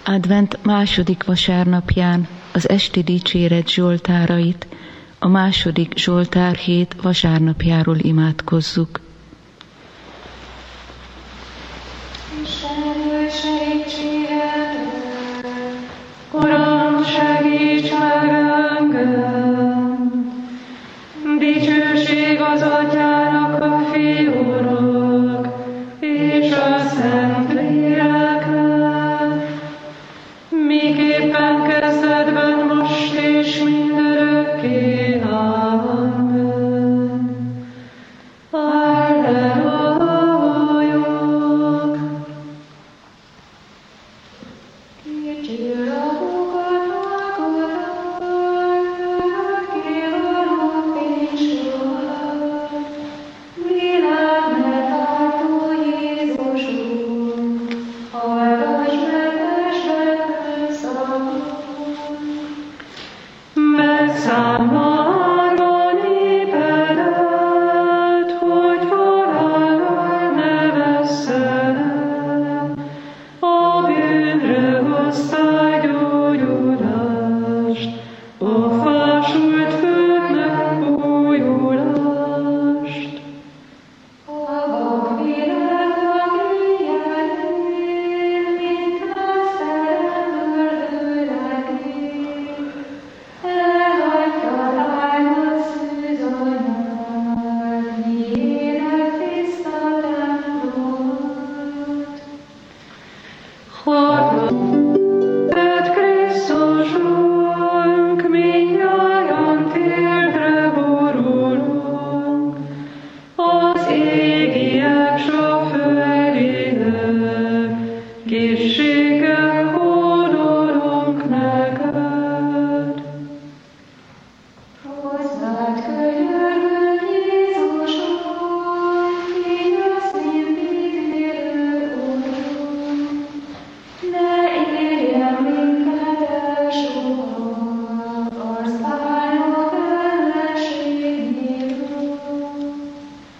Advent második vasárnapján az esti dicséret zsoltárait a második zsoltárhét vasárnapjáról imádkozzuk. Uram, segíts meg engem! Dicsőség az Atyának, a Fiúnak és a Szentléleknek, miképpen kezdetben, most és mindörökké. Amen. Alleluja!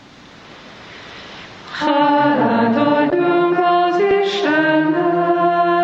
Hálát adjunk az Istennek,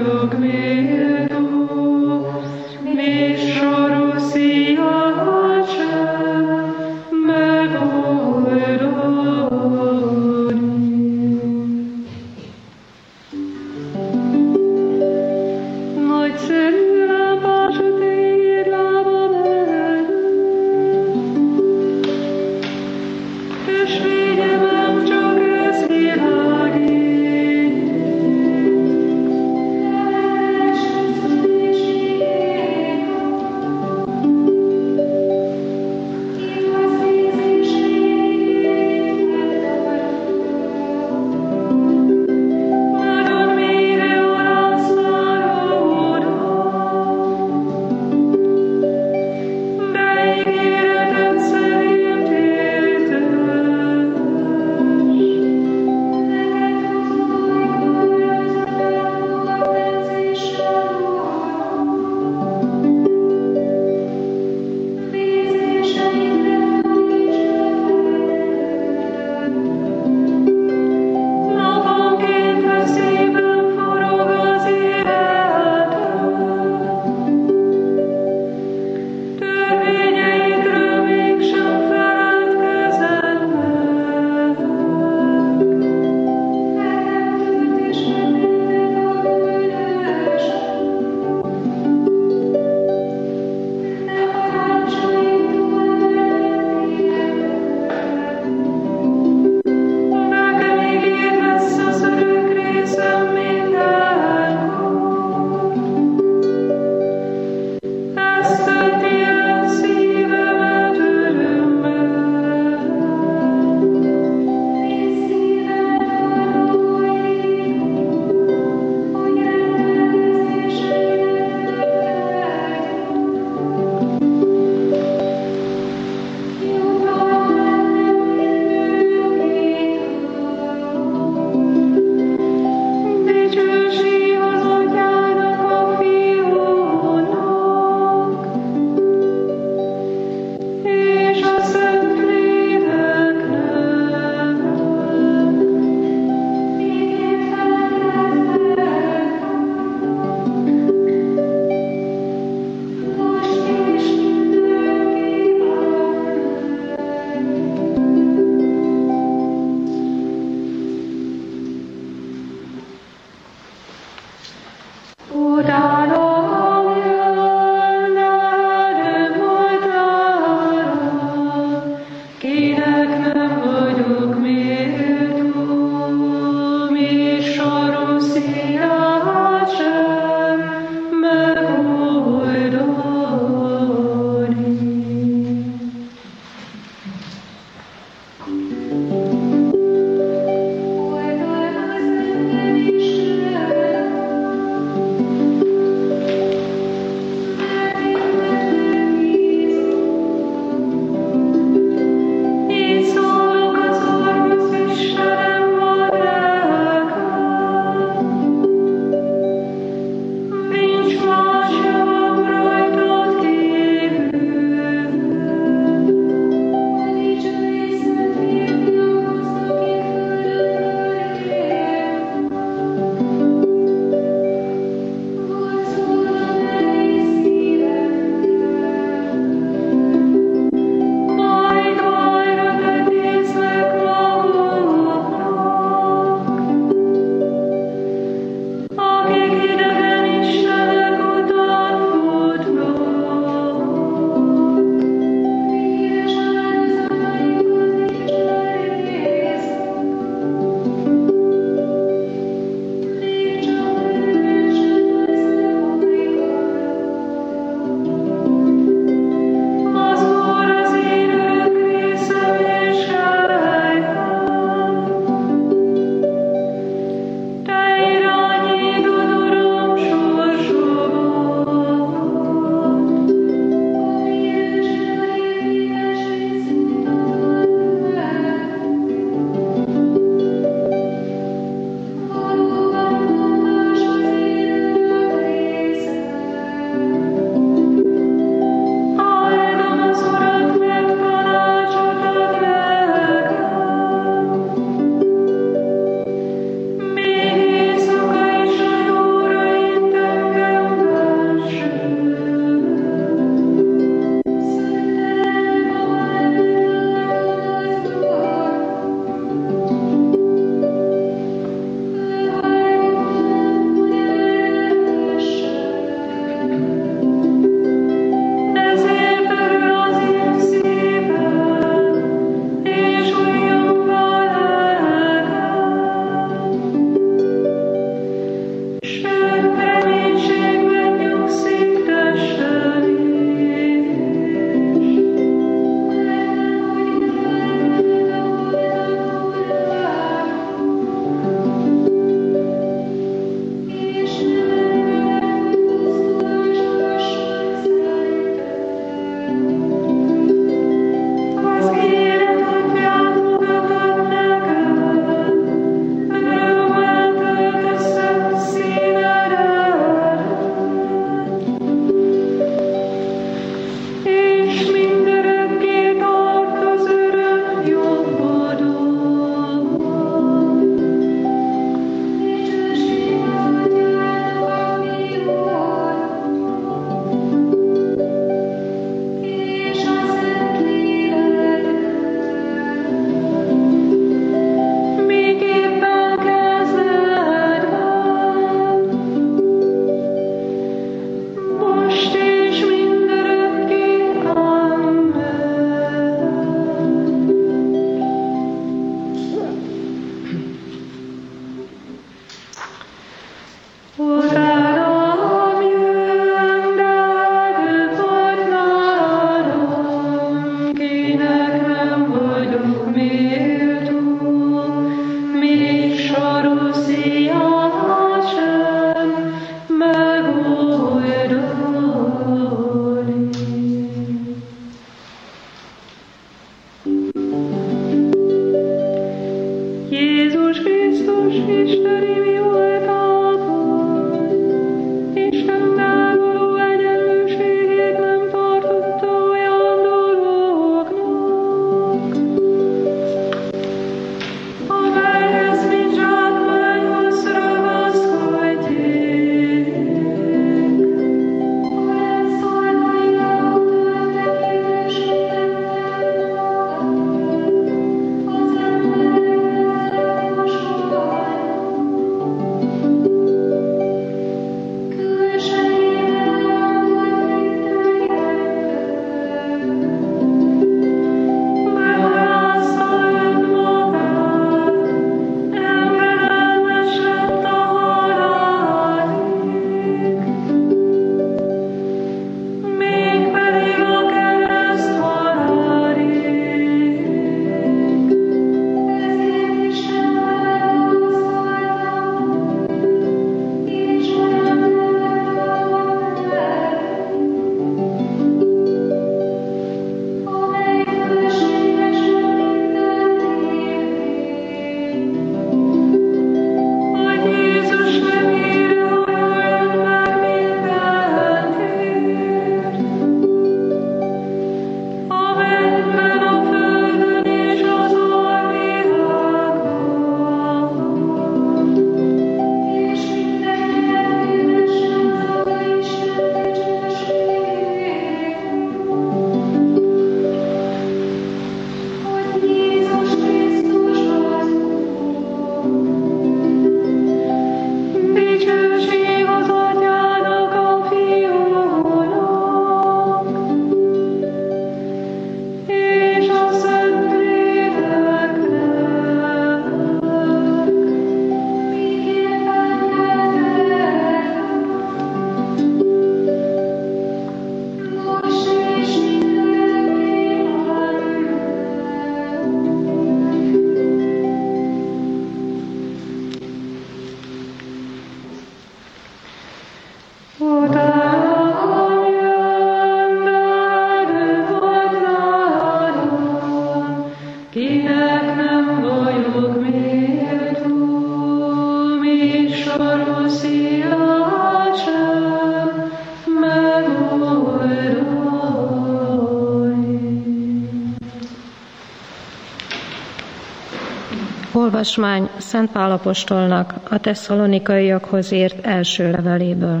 Olvasmány Szent Pál apostolnak a tesszalonikaiakhoz írt első leveléből.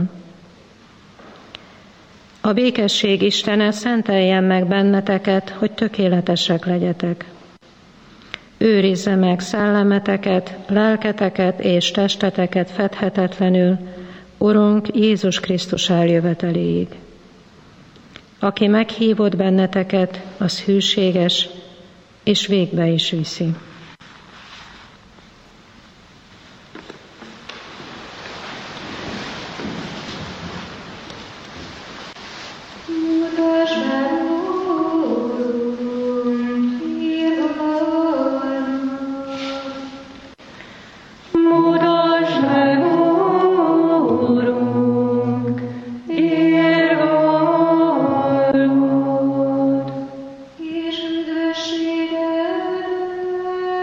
A békesség Istene szenteljen meg benneteket, hogy tökéletesek legyetek. Őrizze meg szellemeteket, lelketeket és testeteket fedhetetlenül, Urunk Jézus Krisztus eljöveteléig. Aki meghívott benneteket, az hűséges, és végbe is viszi. És üdvösséged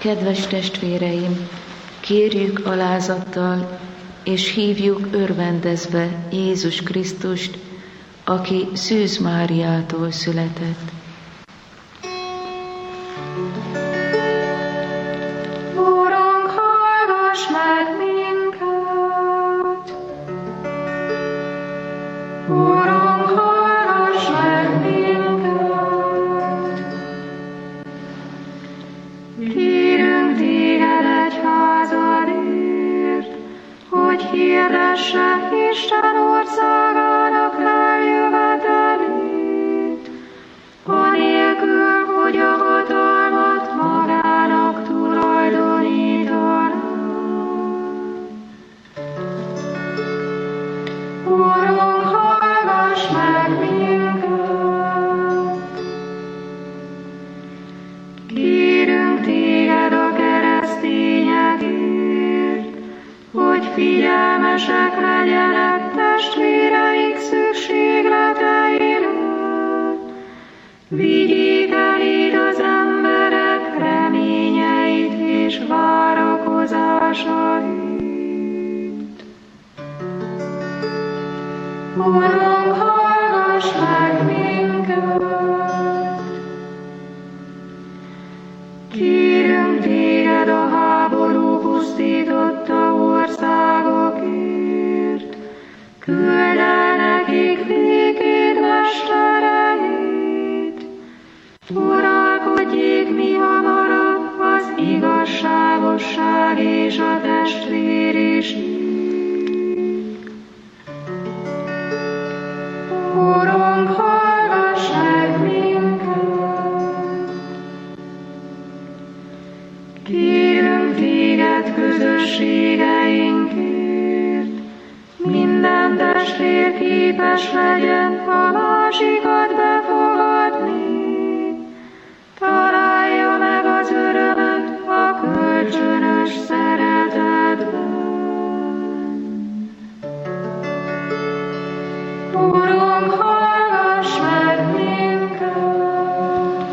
Kedves testvéreim, kérjük alázattal, és hívjuk örvendezve Jézus Krisztust, aki Szűz Máriától született. Urunk, hallgass meg minket! Urunk, hallgass meg minket! Kérünk téged egyházadért, hogy hirdesse Isten országának eljövetelét, anélkül, hogy a hatalmat magának tulajdonítaná. Urunk, hallgass meg minket! Kérünk téged a keresztényekért, hogy figyelmesek legyenek testvéreik szükségleteire. Vigyék eléd az emberek reményeit és várakozásait. Urunk, hallgass meg minket! Kérünk téged a háború pusztította országokért, küld el nekik békét mestereit, uralkodjék mi hamarabb az igazságosság és a testvériség. Urunk, hallgass meg minket! Kérünk téged közösségeinkért, minden testvér képes legyen a másikat befogadni, találja meg az örömöt a kölcsönös szeretetben. Urunk, hallgass meg minket!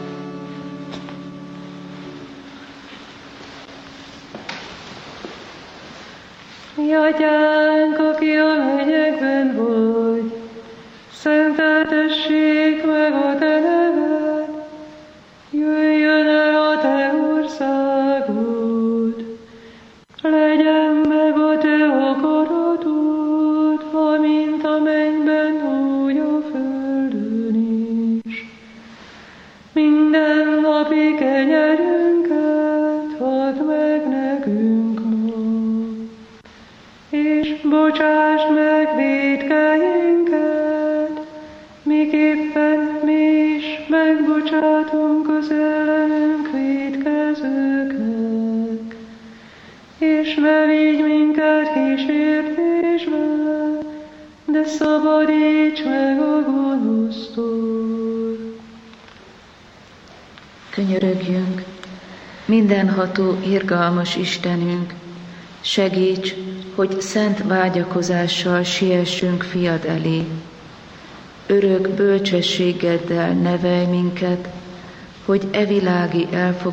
Mi atyánk, aki a mennyekben vagy, szenteltessék meg a te neved, jöjjön el a te országod, legyen meg a te akaratod, amint a mennyben, úgy a földön is. Minden napi kenyerünket add meg nekünk ma, és bocsásd meg vétkeinket, miképpen mi is megbocsátunk az ellenünk vétkezőknek. És ne vigy minket kísértésbe, de szabadíts meg a gonosztól. Könyörögjünk, mindenható, irgalmas Istenünk, segíts, hogy szent vágyakozással siessünk fiad elé. Örök bölcsességeddel nevelj minket, hogy világi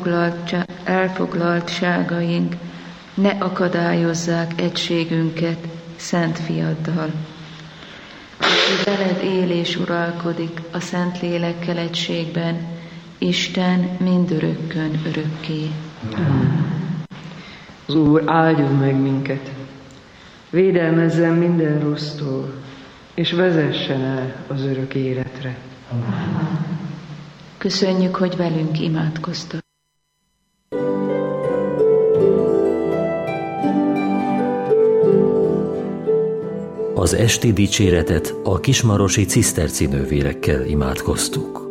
elfoglaltságaink ne akadályozzák egységünket szent fiaddal. Aki veled él és uralkodik a Szent Lélekkel egységben, Isten mindörökkön örökké. Az Úr áldjon meg minket, védelmezzen minden rossztól, és vezessen el az örök életre. Köszönjük, hogy velünk imádkoztak. Az esti dicséretet a kismarosi ciszterci nővérekkel imádkoztuk.